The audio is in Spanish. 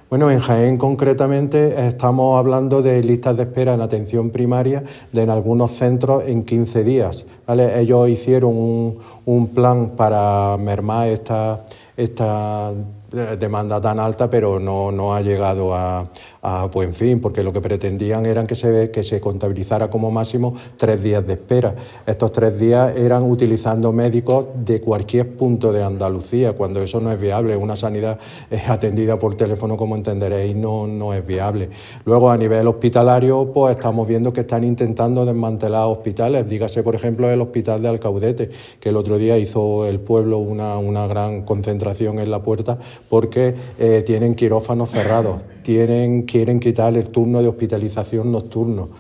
Bueno, en Jaén concretamente estamos hablando de listas de espera en atención primaria en algunos centros en 15 días, ¿vale? Ellos hicieron un plan para mermar esta demanda tan alta, pero no ha llegado a buen fin, porque lo que pretendían eran que se contabilizara como máximo 3 días de espera. Estos 3 días eran utilizando médicos de cualquier punto de Andalucía, cuando eso no es viable. Una sanidad atendida por teléfono, como entenderéis, no es viable. Luego, a nivel hospitalario, pues estamos viendo que están intentando desmantelar hospitales. Dígase, por ejemplo, el hospital de Alcaudete, que el otro día hizo el pueblo una gran concentración en la puerta porque tienen quirófanos cerrados, quieren quitar el turno de hospitalización nocturno.